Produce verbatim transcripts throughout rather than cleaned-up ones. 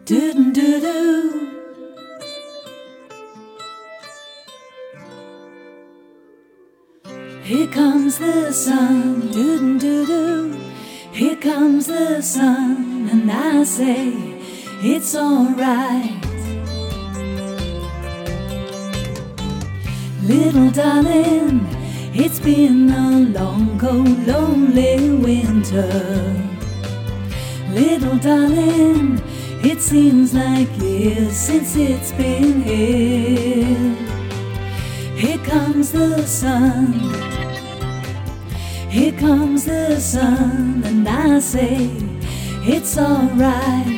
doo doo doo. Here comes the sun, doo doo doo. Here comes the sun, and I say it's alright. Little darling, it's been a long, cold, lonely winter. Little darling, it seems like years since it's been here. Here comes the sun, here comes the sun, and I say it's alright.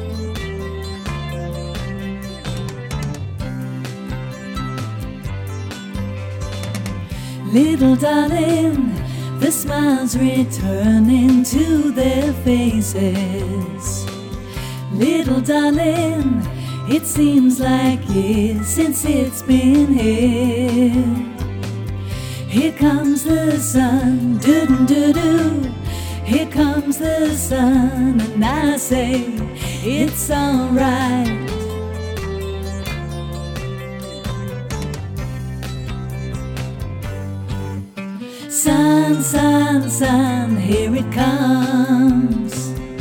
Little darling, the smiles returning to their faces. Little darling, it seems like years since it's been here. Here comes the sun, doo doo doo. Here comes the sun, and I say it's alright. Sun, sun, sun, here it comes.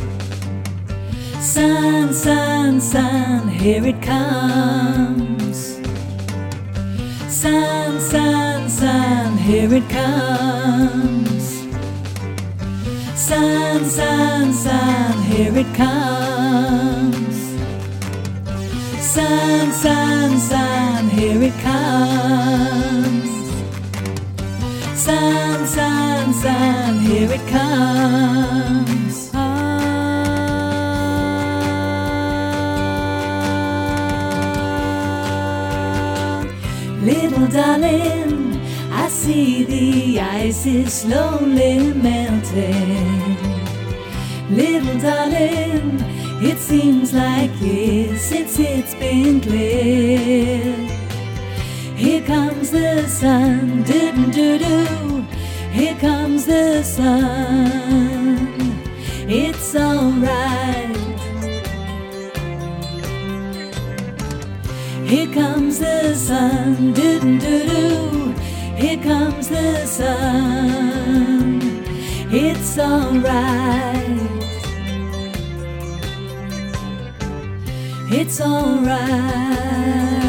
Sun, sun, sun, here it comes. Sun, sun, sun, here it comes. Sun, sun, sun, here it comes. Sun, sun, sun, here it comes. Sun, sun, sun, here it comes. Ah. Little darling, I see the ice is slowly melting. Little darling, it seems like years since it's been clear. Here comes the sun, doo doo doo. Here comes the sun, it's alright. Here comes the sun, doo doo doo. Here comes the sun, it's alright. It's alright.